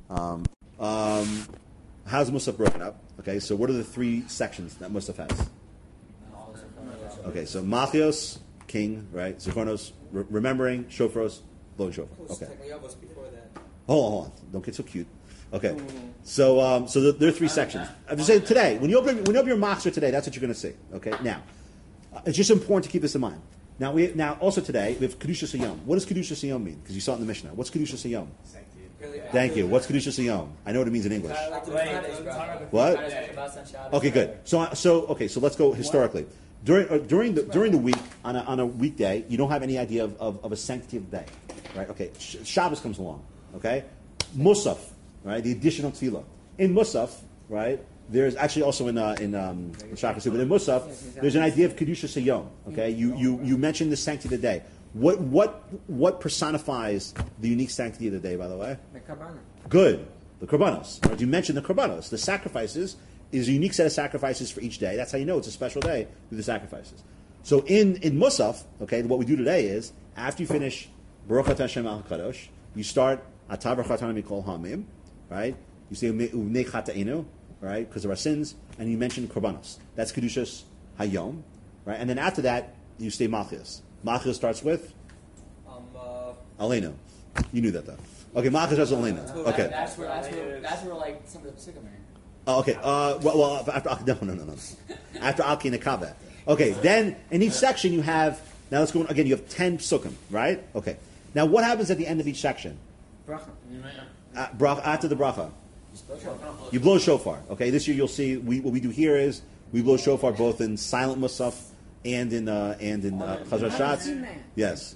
How's Musaf broken up? Okay, so what are the three sections that Musaf has? Okay, so Machios, king, right? Zichronos, remembering, Shofros, blowing shofar. Okay. Hold on. Don't get so cute. Okay. So there are three sections. I'm just saying today, when you open your Machzor today, that's what you're going to see. Okay. Now, it's just important to keep this in mind. Now also today we have Kedushas Hayom. What does Kedushas Hayom mean? Because you saw it in the Mishnah. What's Kedushas Hayom? Thank you. What's Kedushas Hayom? I know what it means in English. What? Okay, good. So let's go historically. During the week on a weekday, you don't have any idea of a sanctity of the day, right? Okay, Shabbos comes along. Okay, Musaf, right? The additional tefillah in Musaf, right? There's actually also in Shachar too, but in Musaf, there's an idea of Kedushas Hayom. Okay, you mentioned the sanctity of the day. What personifies the unique sanctity of the day? By the way, the Karbanos. Good, the Karbanos. Right? You mentioned the Karbanos, the sacrifices. Is a unique set of sacrifices for each day. That's how you know it's a special day through the sacrifices. So in Musaf, okay, what we do today is after you finish Baruch Atah Hashem Al Kadosh, you start Atah Baruch Atah Mikol Hamim, right? You say Uvnei Chatainu, right, because of our sins, and you mention Korbanos. That's Kedushas Hayom, right? And then after that, you say Malchus. Malchus starts with Aleinu. You knew that though. Okay, Malchus starts with Aleinu. Okay. That's where like some of the Pesukim are. Oh, okay. Well, after no. After Alki and Akabeh. Okay. Then in each section you have. Now let's go again. You have 10 psukim, right? Okay. Now what happens at the end of each section? Bracha. After the bracha, you blow shofar. Okay. This year you'll see what we do here is we blow shofar both in silent musaf and in Chazar Shatz. Yes.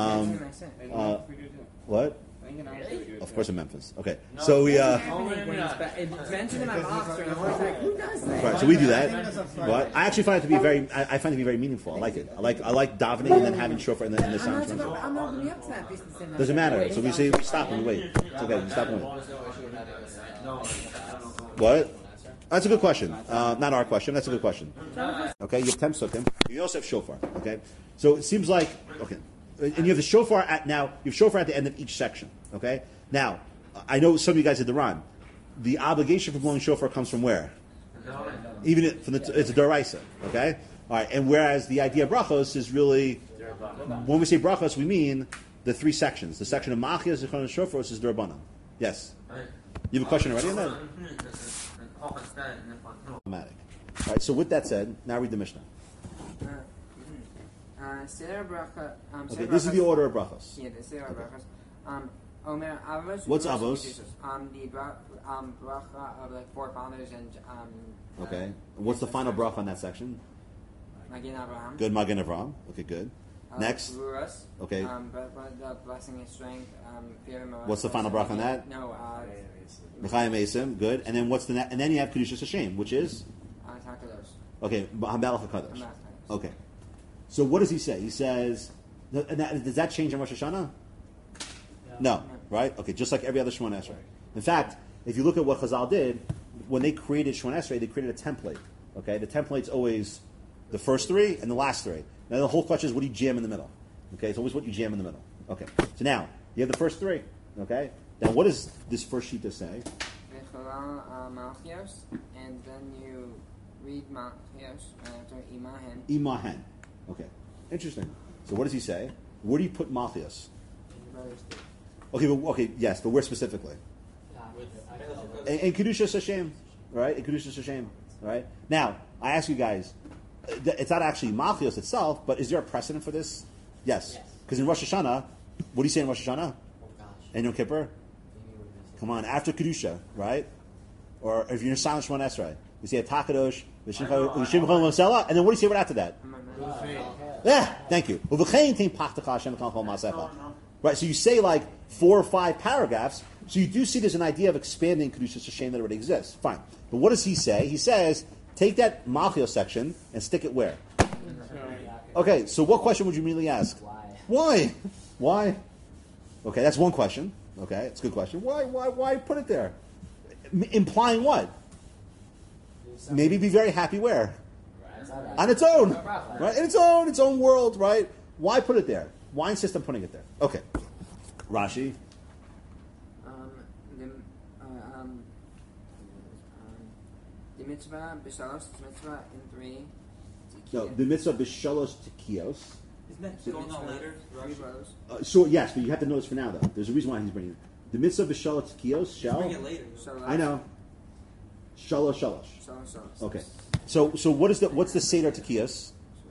What? Of course in Memphis. Okay. So we It's mentioned in my Machzor, and I was like, who does that? right, so we do that. What? I actually find it to be I find it to be very meaningful. I like it. I like davening and then having shofar in the sound. I'm not going up to that business. Doesn't matter. So we say stop and wait. It's okay. You stop and wait. What? That's a good question. Not our question. That's a good question. Okay, you have 10 psukim. You also have shofar. Okay, so it seems like and you have the shofar you have shofar at the end of each section. Okay, now I know some of you guys did the rhyme. The obligation for blowing shofar comes from where? Even it's a daraisa. Okay, all right. And whereas the idea of brachos is really when we say brachos, we mean the three sections. The section of machias, zichron, and shofros is darabanan. Yes. You have a question already on that? Automatic. All right. So with that said, now read the Mishnah. Okay, this is the order of brachos. Yeah, the Seder brachos. Omer Avos. What's Avos? The bracha of like forefathers and. Okay. What's the final bracha on that section? Magen Avraham. Good, Magen Avraham. Okay, good. Next. Ruras. Okay. The blessing and strength. What's the final bracha on that? No. L'chaim Esim. Good. And then what's the and then you have Kedushas Hashem, which is. Takadosh. Okay, Hamelach HaKadosh. Okay. So what does he say? He says, does that change on Rosh Hashanah? No, right? Okay, just like every other Shemona Esrei. In fact, if you look at what Chazal did, when they created Shemona Esrei, they created a template. Okay, the template's always the first three and the last three. Now the whole question is, what do you jam in the middle? Okay, it's always what you jam in the middle. Okay, so now you have the first three. Okay, now what does this first sheet say? Malchios, and then you read Malchios after Imahen. Imahen. Okay, interesting. So what does he say? Where do you put Malchios? Okay, yes, but where specifically? In Kedushas Hashem, right? In Kedushas Hashem, right? Now, I ask you guys, it's not actually Malchios itself, but is there a precedent for this? Yes. Because in Rosh Hashanah, what do you say in Rosh Hashanah? And Yom Kippur? Come on, after Kedusha, right? Or if you're in Silent Shemona Esrei, you say a Takadosh, and then what do you say right after that? Yeah, thank you. Right, so you say like 4 or 5 paragraphs, so you do see there's an idea of expanding Kedushas Hashem that already exists. Fine. But what does he say? He says, take that Malchios section and stick it where? Okay, so what question would you immediately ask? Why? Why? Okay, that's one question. Okay, it's a good question. Why put it there? Implying what? Maybe be very happy where? On its own. Right? In its own world, right? Why put it there? Why insist on putting it there? Okay. Rashi. the mitzvah b'shalosh, the mitzvah in 3. No, the mitzvah b'shalosh tekios. Isn't that going on later? 3 blows. So yes, but you have to know this for now though. There's a reason why he's bringing it. The mitzvah b'shalosh tekios shall. Bring it later. Shalosh. I know. Shalosh. Shalosh. Okay. So what's the seder tekios?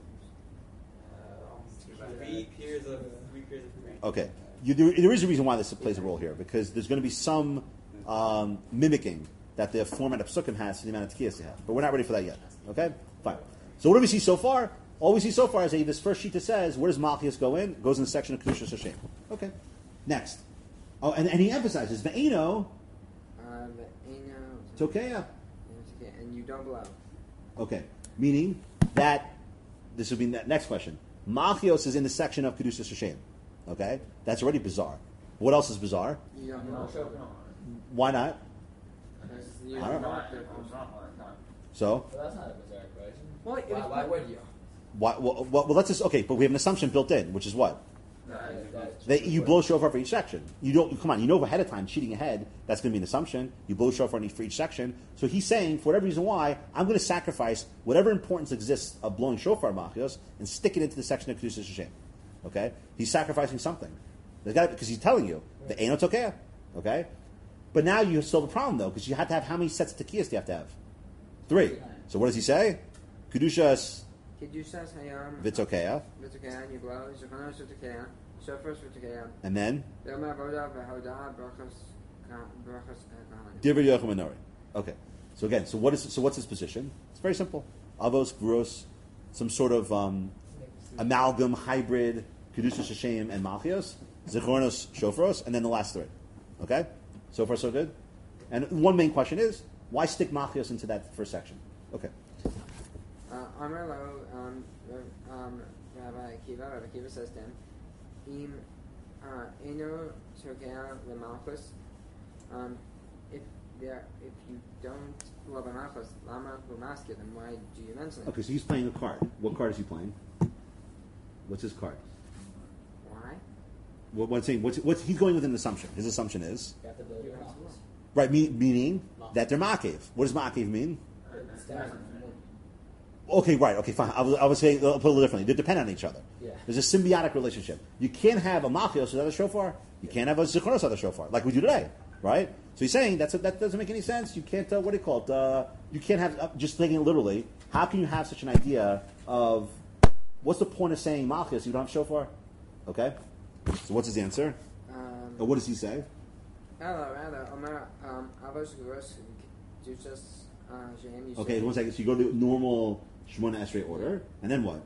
3 pairs of 3. Okay. There is a reason why this plays a role here because there's going to be some mimicking that the format of Psukim has for the amount of tekiyas they have. But we're not ready for that yet. Okay? Fine. So what do we see so far? All we see so far is that this first sheet that says, where does Malchus go in? It goes in the section of Kedushas Hashem. Okay. Next. Oh, and he emphasizes, Ve'eno Tokeya. And you don't blow. Okay. Meaning that, this would be the next question. Malchus is in the section of Kedushas Hashem. Okay? That's already bizarre. What else is bizarre? You don't blow. Why not? You I don't blow. So? Well, that's not a bizarre question. Well, Why would you? Well, let's just, okay, but we have an assumption built in, which is what? That you blow shofar for each section. You don't, come on, you know ahead of time, cheating ahead, that's going to be an assumption. You blow shofar for each section. So he's saying, for whatever reason why, I'm going to sacrifice whatever importance exists of blowing shofar Malchus and stick it into the section of Kedushas Hashem. Okay? He's sacrificing something. Because he's telling you, the Eino Tokea. Okay? But now you still have a problem, though, because you have to have, how many sets of tekiyas do you have to have? 3. So what does he say? Kedushas Hayam. V'Tokea. V'Tokea, you blow. Zechonos v'Tokea. Shofar v'Tokea. And then? Yom Avodah v'Hodah brachos kahanim. Divri Yochim Minori. Okay. So again, what's his position? It's very simple. Avos, Gros, some sort of amalgam, hybrid, Kedushas Hashem and Malchios, Zechornos, Shofros, and then the last 3. Okay? So far so good? And one main question is, why stick Malchios into that first section? Okay. Amar lo, Rabbi Akiva says to him, Im Eino Tokea L'Malchus, if you don't love a Malchus, Lama L'Maskir, then why do you mention it? Okay, so he's playing a card. What card is he playing? What's his card? Why? What's he's going with an assumption. His assumption is You have to build your Malchus. right, meaning that they're Ma'akev. What does Ma'akev mean? Okay, right. Okay, fine. I was saying put it a little differently. They depend on each other. Yeah. There's a symbiotic relationship. You can't have a Malchios without a shofar. You can't have a Zechornos without a shofar, like we do today, right? So he's saying that doesn't make any sense. You can't. What do you call it? You can't have just taking it literally. How can you have such an idea of what's the point of saying Malchios if you don't have shofar? Okay. So what's his answer? Or what does he say? Rather, Omer Avos Gros Kedushas Hashem. You Okay, say, 1 second. So you go to normal Shemona Esrei order, and then what?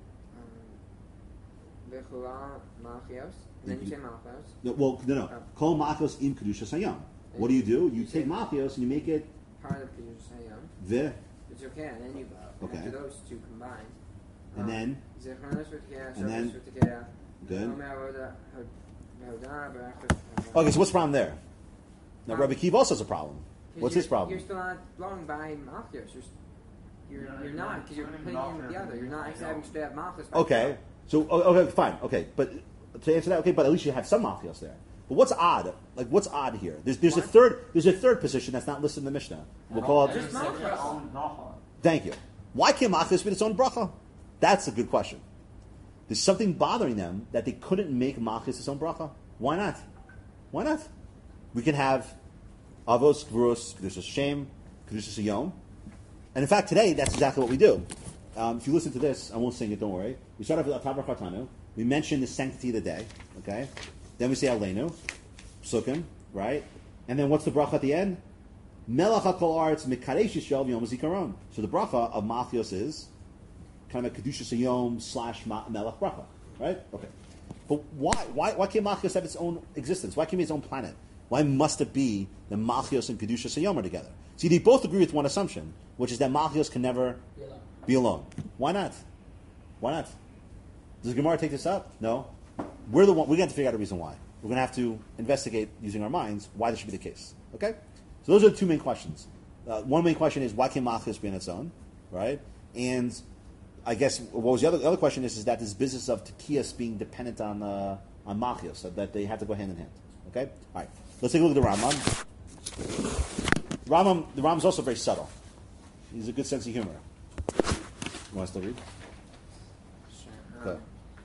V'chula Malchios. Then you say Malchios. No. Kol Malchios im Kedushas Hayam. What do? You take Malchios and you make it Part of Kedushas Hayam. the, It's okay, and then you blow. Okay. After those two combined. and then Zechonos v'Tokea, And then- Shofar v'Tokea. good. Omer Avodah V'Hodah brachos kahanim. Okay, so what's the problem there? Now Rabbi Kiva also has a problem. What's his problem? You're still not blowing by Malchus. You're not, because you're putting in with the other. You're not actually having straight up Malchus. by Okay, yourself. so okay, fine, okay, but to answer that, okay, but at least you have some Malchios there. But what's odd? Like, what's odd here? There's a third position that's not listed in the Mishnah. We'll call it. Just Malchus. Thank you. Why can't Malchios be its own bracha? That's a good question. There's something bothering them that they couldn't make Malchios its own bracha. Why not? Why not? We can have Avos, Gvurus, Kedushas Hashem, Kedushas Hayom. And in fact, today, that's exactly what we do. If you listen to this, I won't sing it, don't worry. We start off with Atabar Chatanu. We mention the sanctity of the day, okay? Then we say Aleinu, Psukim, right? And then what's the bracha at the end? Melech HaKol Aretz Mekadesh Yisrael V'Yom HaZikaron. So the bracha of Malchios is kind of a Kedushas Hayom / Melech bracha, right? Okay. But why can't Malchios have its own existence? Why can't it be its own planet? Why must it be that Malchios and Kedushas Hayom are together? See, they both agree with one assumption, which is that Malchios can never be alone. Why not? Why not? Does Gemara take this up? No. We're going to have to figure out a reason why. We're going to have to investigate using our minds why this should be the case. Okay? So those are the two main questions. One main question is why can Malchios be on its own, right? And I guess what was the other question is that this business of Tekiyas being dependent on Malchios, so that they have to go hand in hand. Okay? All right. Let's take a look at the Rambam. The Rambam's also very subtle. He's a good sense of humor. You want to still read? Sure. Okay.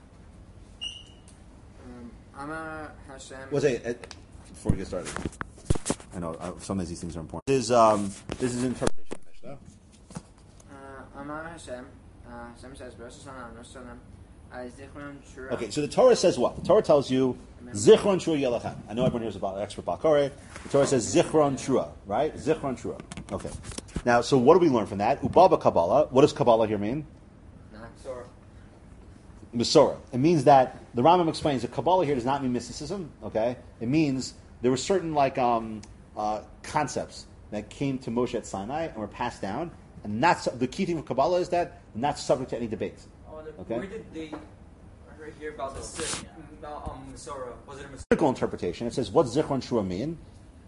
Amar Hashem. Well, before we get started, I know sometimes these things are important. This is interpretation of Mishnah. Amar Hashem. Hashem says, "Rosh Hashanah, Rosh Hashanah, Zichron Shura." Okay, so the Torah says what? The Torah tells you Zichron Shura Yelachem. I know everyone here is about expert Balkore. The Torah says Zichron Shura, right? Zichron Shura. Okay. Now, so what do we learn from that? Ubaba Kabbalah. What does Kabbalah here mean? Sorry. Masorah. It means that the Rambam explains that Kabbalah here does not mean mysticism. Okay, it means there were certain concepts that came to Moshe at Sinai and were passed down, and that's the key thing of Kabbalah is that not subject to any debate. Okay. Where did they hear about this? Masorah. Was it a Masorah? Critical interpretation. It says, "What's Zichron Shura mean?"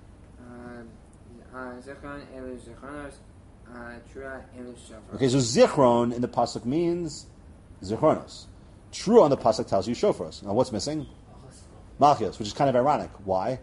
Zichron Elu Zichronos, Shura Elu Shofar. Okay, so Zichron in the pasuk means Zichronos. True on the pasuk tells you Shofros. Now, what's missing? Malchios, which is kind of ironic. Why?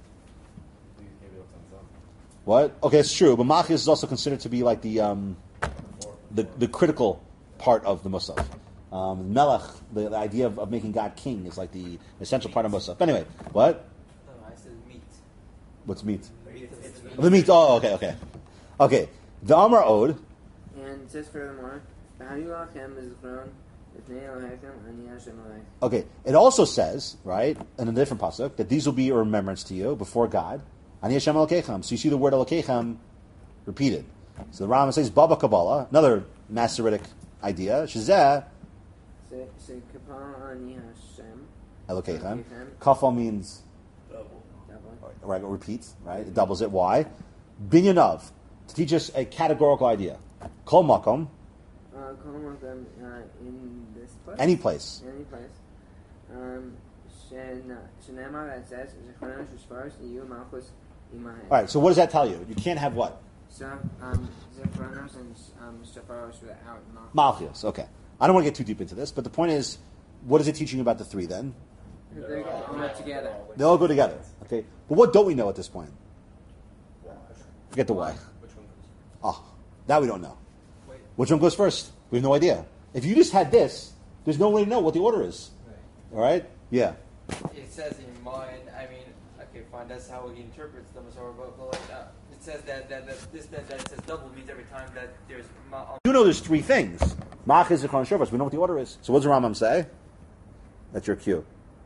What? Okay, it's true, but Malchios is also considered to be like the critical part of the Musaf. Melech, the idea of making God king, is like the essential part of Musaf. Anyway, what? No, I said meat. What's meat? It's meat. The meat. Oh, okay. The Amar Ode. And it says furthermore, "V'hayulachem is Zichron, B'nei Elohechem, Ani Hashem Elech." Okay, it also says, right, in a different pasuk, that these will be a remembrance to you before God. Ani Hashem Elokechem. So you see the word Elokechem repeated. So the Rambam says, Baba Kabbalah, another Masoretic idea, Shazeh Say Kapal Ani Hashem. Elokechem. Kafal means, Double. right, repeats, right? It doubles it. Why? Binyanov, to teach us a categorical idea. Kol Makom, Call them in this place. any place. Any place. Shenema that says Zichronos Shvaros Yu Malchus Imahe. All right, so what does that tell you? You can't have what? So Zichronos and Shvaros without Malchus. Malchios, okay. I don't want to get too deep into this, but the point is, what is it teaching you about the three then? They go together. They all go together, okay? But what don't we know at this point? Forget the why. Which one goes? Oh, that we don't know. Wait. Which one goes first? We have no idea. If you just had this, there's no way to know what the order is. Right. All right? Yeah. It says in mine. I mean, okay, fine. That's how he interprets the Masorah, but like it says that it says double means every time that there's. You know there's three things. Malchus, Zichron, Shofar. We know what the order is. So what does the Rambam say? That's your cue.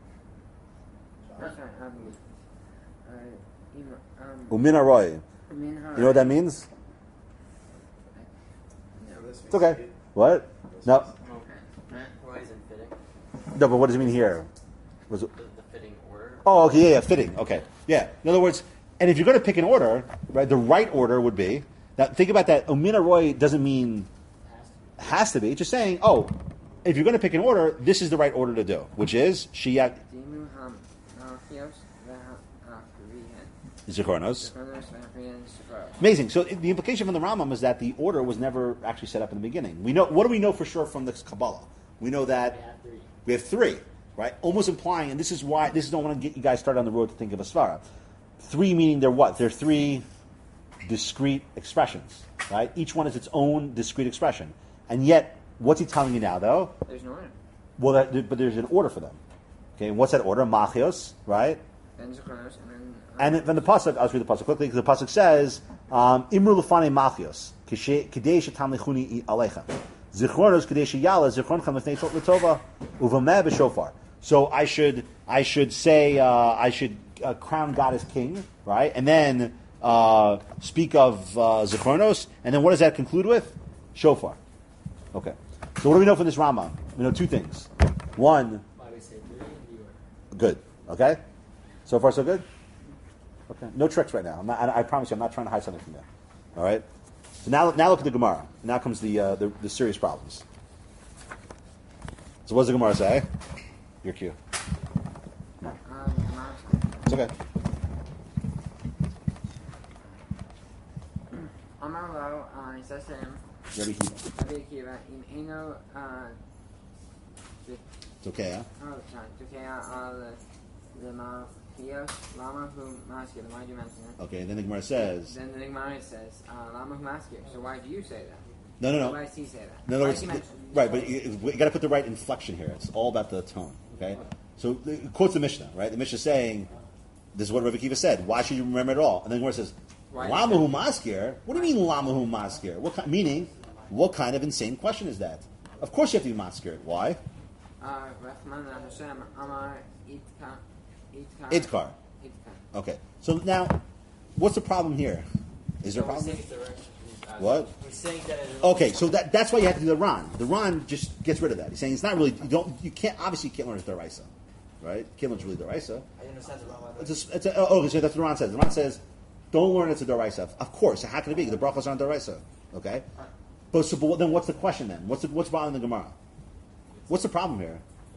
Umin haroy. You know what that means? It's okay. What? No. Why is it fitting? No, but what does it mean here? Was it? The fitting order. Oh, okay, yeah, fitting. Okay, yeah. In other words, and if you're going to pick an order, right, the right order would be. Now, think about that. Umina roy doesn't mean has to be. It's just saying, oh, if you're going to pick an order, this is the right order to do, which is Shiyat Zichronos. Amazing. So the implication from the Rambam is that the order was never actually set up in the beginning. We know. What do we know for sure from this Kabbalah? We know that we have three, right? Almost implying, and this is why this is don't want to get you guys started on the road to think of a svara. Three meaning they're what? They're three discrete expressions, right? Each one is its own discrete expression, and yet what's he telling you now, though? There's no order. Well, but there's an order for them. Okay, and what's that order? Machios, right? Then Zichronos, And then the pasuk, I'll just read the pasuk quickly, because the pasuk says, "Imru lefane machios, kadei shetam lechuni aleichem, zichronos kadei sheyala zichronchem lefnei l'tova uvameh b'shofar." So I should say I should crown God as king, right? And then speak of zichronos, and then what does that conclude with? Shofar. Okay. So what do we know from this Rambam? We know two things. One, Why we say three in the order. good. Okay. So far, so good. Okay. No tricks right now. I promise you, I'm not trying to hide something from you. All right. So now look at the Gemara. Now comes the serious problems. So what does the Gemara say? Your cue. It's okay. Amar Lo, he says to him, Rabbi Akiva. Rabbi Akiva, in Eno, It's okay, huh? Tukea al Lema Kios, Lama Hu Maskir. Why do you mention it? Okay, and then the Gemara says. Then the Gemara says, Lama Hu Maskir. So why do you say that? No. Why does he say that? In other Why words, does he mention it? right, but you got to put the right inflection here. It's all about the tone. Okay, so it quotes the Mishnah, right? The Mishnah is saying, "This is what Rebbe Kiva said. Why should you remember it all?" And then the Gemara says, "Lama hu maskir? What do you mean Lama hu maskir? Meaning, what kind of insane question is that? Of course you have to be maskir. Why? Rahman Hashem Amar Idkar. Okay. So now, what's the problem here? Is there a problem? What? He's saying that Okay, so that's why you have to do the Ran. The Ran just gets rid of that. He's saying it's not really you can't learn it Daraisa, right? You can't learn it really Daraisa. I understand the wrong So that's what the Ran says. The Ran says, don't learn it's a Daraisa. Of course, how can it be? The brachos aren't Daraisa. Okay, but then what's the question then? What's bothering the Gemara? What's the problem here?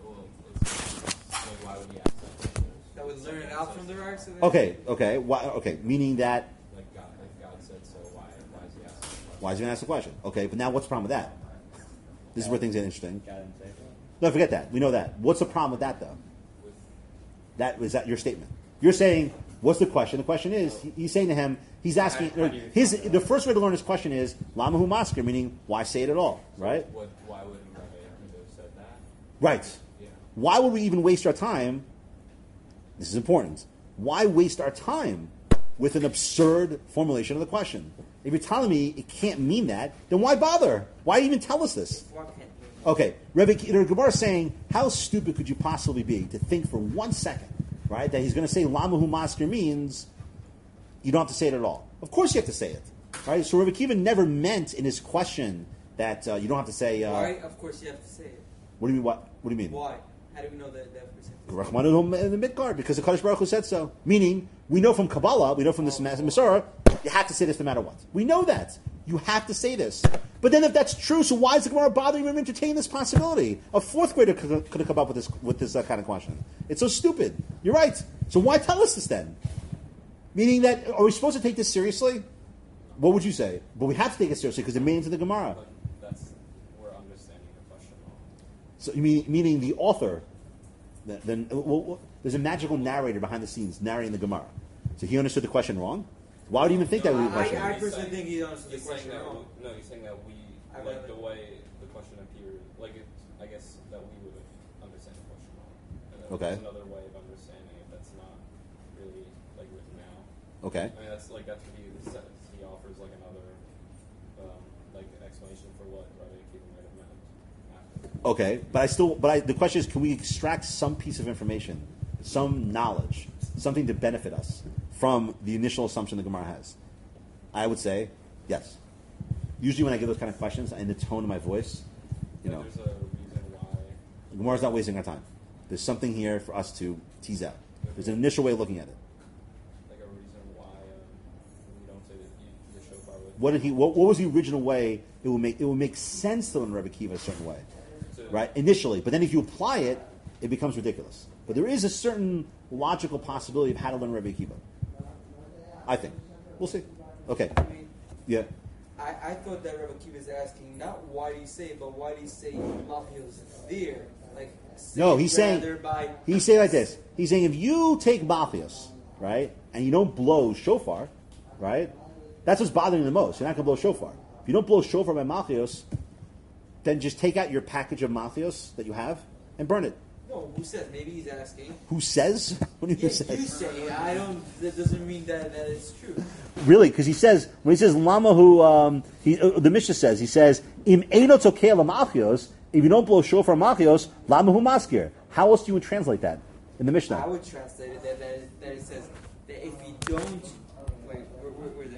Why would he ask that question? that would learn it out from the right. Okay. Why? Okay, meaning that. Like God said so. Why is he asking? Why is he going to ask the question? Okay, but now what's the problem with that? This is where things get interesting. God didn't say so. No, forget that. We know that. What's the problem with that, though? Is that your statement? You're saying, what's the question? The question is, he's saying to him, he's asking, the first way to learn his question is, Lama hu masker, meaning, why say it at all, right? Why wouldn't Rabbi Akiva have said that? Right. Yeah. Why would we even waste our time? This is important. Why waste our time with an absurd formulation of the question? If you're telling me it can't mean that, then why bother? Why even tell us this? Okay, the Gemara is saying, how stupid could you possibly be to think for 1 second, right, that he's going to say Lama hu masker means you don't have to say it at all. Of course you have to say it, right? So Rebbe Kiva never meant in his question that you don't have to say. Why? Of course you have to say it. What do you mean? What do you mean? Why? How do we know that percent? Rachmanu in the Midgard, because the Kadosh Baruch Hu said so. Meaning, we know from Kabbalah, we know from this Masorah, you have to say this no matter what. We know that. You have to say this. But then if that's true, so why is the Gemara bothering even entertain this possibility? A fourth grader could have come up with this kind of question. It's so stupid. You're right. So why tell us this then? Meaning that, are we supposed to take this seriously? What would you say? But we have to take it seriously because it means in the Gemara. But we're understanding the question wrong. So meaning the author, there's a magical narrator behind the scenes narrating the Gemara. So he understood the question wrong? Why would he even think that would be the question? I personally think he understood the You're question saying that wrong. no, you're saying that we like the way the question appeared. Like I guess that we would understand the question wrong. And then Okay. There's another way of understanding it that's not really like written out. Okay. I mean that's what he offers like another like explanation for what Rabbi Akiva might have meant after. Okay, but the question is, can we extract some piece of information, some knowledge, something to benefit us from the initial assumption the Gemara has? I would say yes. Usually when I give those kind of questions, in the tone of my voice, There's a reason why. the Gemara's not wasting our time. There's something here for us to tease out. There's an initial way of looking at it. Like a reason why we don't say that the shofar would. What was the original way it would make sense to learn Rebbe Kiva a certain way, right? Initially, but then if you apply it, it becomes ridiculous. But there is a certain logical possibility of how to learn Rebbe Kiva. I think. We'll see. Okay. I mean, Yeah. I thought that Rebbe Kiva is asking not why do you say it, but why do you say Malchios there? Like, No, he's saying by like this. He's saying if you take Malchios, right, and you don't blow shofar, right, that's what's bothering you the most. You're not going to blow shofar. If you don't blow shofar by Malchios, then just take out your package of Malchios that you have and burn it. No, who says? Maybe he's asking. Who says? What do you Yeah, say? you say it. I don't. That doesn't mean that it's true. Really, because he says when he says Lama hu, the Mishnah says Im eino tokei Malchios. If you don't blow shofar Malchios, Lama hu maskir. How else do you translate that in the Mishnah? I would translate it that it says that if you don't